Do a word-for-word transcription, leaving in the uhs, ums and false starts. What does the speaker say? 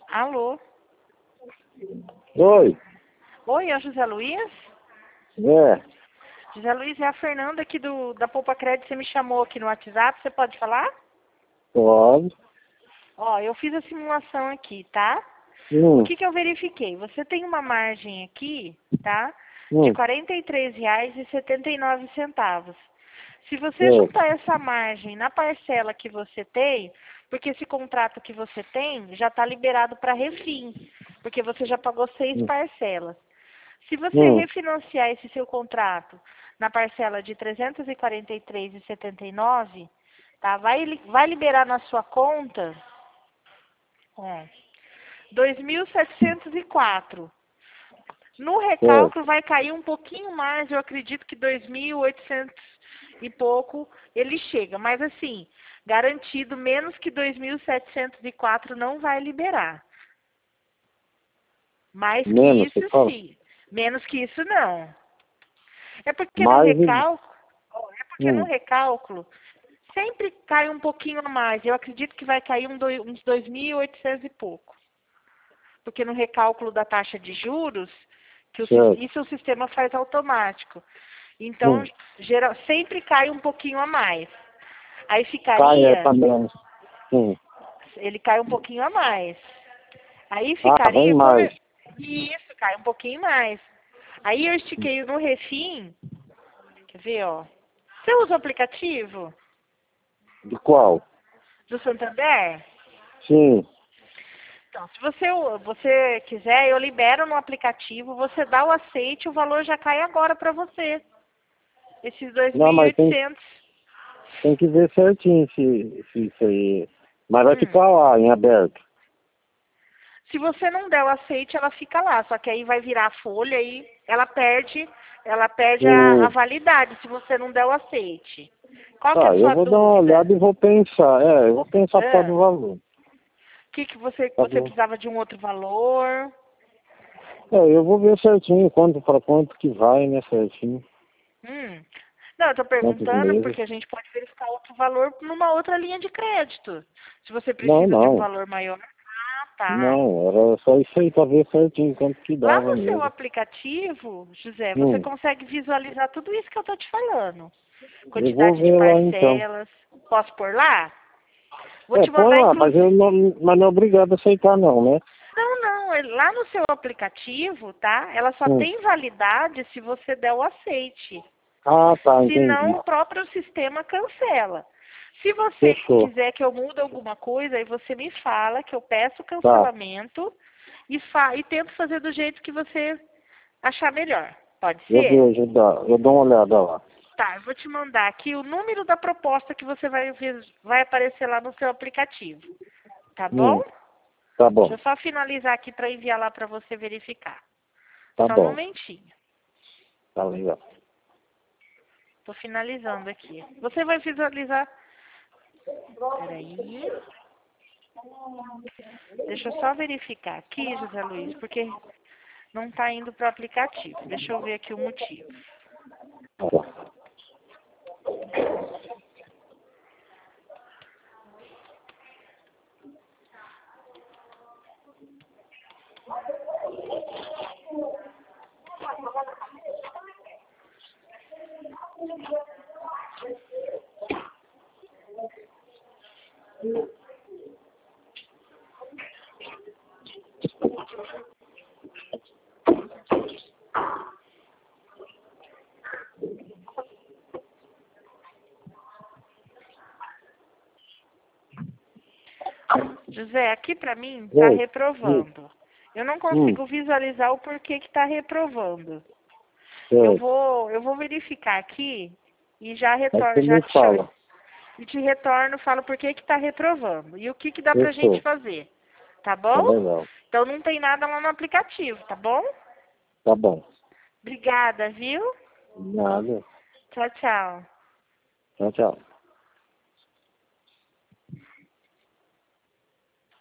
Alô? Oi. Oi, é o José Luiz? É. José Luiz, é a Fernanda aqui do, da Poupa Crédito. Você me chamou aqui no WhatsApp, você pode falar? Pode. Ó, eu fiz a simulação aqui, tá? Hum. O que que eu verifiquei? Você tem uma margem aqui, tá? De Hum. quarenta e três reais e setenta e nove centavos. Se você É. juntar essa margem na parcela que você tem, porque esse contrato que você tem já está liberado para refim, porque você já pagou seis Hum. parcelas. Se você Hum. refinanciar esse seu contrato na parcela de trezentos e quarenta e três reais e setenta e nove centavos, tá? Vai, li- vai liberar na sua conta ó, dois mil setecentos e quatro. No É. recálculo vai cair um pouquinho mais, eu acredito que dois mil e oitocentos e pouco ele chega. Mas assim, garantido, menos que dois mil setecentos e quatro não vai liberar. Mais que Menos, você isso, fala? sim. Menos que isso, não. É porque no Mais e... recálculo, ó, é porque no Hum. recálculo sempre cai um pouquinho a mais. Eu acredito que vai cair um doi- uns dois mil e oitocentos e pouco. Porque no recálculo da taxa de juros, que o sis- Certo. isso o sistema faz automático. Então, Hum. geral, sempre cai um pouquinho a mais. Aí Cai é ficaria, pra menos. Hum. ele cai um pouquinho a mais. Aí Ah, vem ficaria, como mais. eu- isso, cai um pouquinho mais. Aí eu estiquei no refim, quer ver, ó. Você usa o aplicativo De qual? do Santander? Sim. Então, se você, você quiser, eu libero no aplicativo, você dá o aceite, o valor já cai agora para você. Esses dois Não, mil e mas tem, oitocentos. tem que ver certinho se, se isso aí... Mas vai Hum. ficar lá, em aberto. Se você não der o aceite, ela fica lá. Só que aí vai virar a folha e ela perde, ela perde a, a Hum. validade se você não der o aceite. Qual que é a Tá, eu sua vou dar uma dúvida? olhada e vou pensar. É, eu vou pensar por causa Ah, do valor. O que, que você, Tá você bom. precisava de um outro valor? É, eu vou ver certinho quanto para quanto que vai, né, certinho. Hum. Não, eu tô Quantos perguntando meses. porque a gente pode verificar outro valor numa outra linha de crédito. Se você Não, precisa de um não. valor maior. Ah, tá. Não, era só isso aí para ver certinho quanto que Lá dava no seu mesmo. aplicativo, José, você Hum, consegue visualizar tudo isso que eu tô te falando. eu vou Quantidade de ver lá então. parcelas. Posso pôr lá? Vou É, te põe mandar, lá, mas eu inclusive. não, mas não é obrigado a aceitar não, né? Não, não, é lá no seu aplicativo, tá? Ela só Hum. tem validade se você der o aceite. Ah, tá, Senão, entendi. o próprio sistema cancela. Se você Fechou. quiser que eu mude alguma coisa, aí você me fala que eu peço o Tá, cancelamento e, fa e tento fazer do jeito que você achar melhor. Pode eu ser? vejo, dá, eu dou uma olhada lá. Tá, eu vou te mandar aqui o número da proposta que você vai ver, vai aparecer lá no seu aplicativo. Tá bom? Hum, tá Deixa bom, eu só finalizar aqui para enviar lá para você verificar. tá Só um bom, momentinho. tá legal. Tô finalizando aqui. Você vai visualizar. Peraí. Deixa eu só verificar aqui, José Luiz, porque não está indo para o aplicativo. Deixa eu ver aqui o motivo. Tá bom. José, aqui para mim está Oi, hum, reprovando. Eu não hum, consigo visualizar o porquê que está reprovando. Eu certo. vou, eu vou verificar aqui e já Aí retorno, você já me te, cha- fala. e te retorno, falo por que que está reprovando e o que que dá pra gente Fechou, fazer. Tá tá bom? legal. Então não tem nada lá no aplicativo, tá bom? Tá bom. Obrigada, viu? Nada. Tchau, tchau. Tchau, tchau.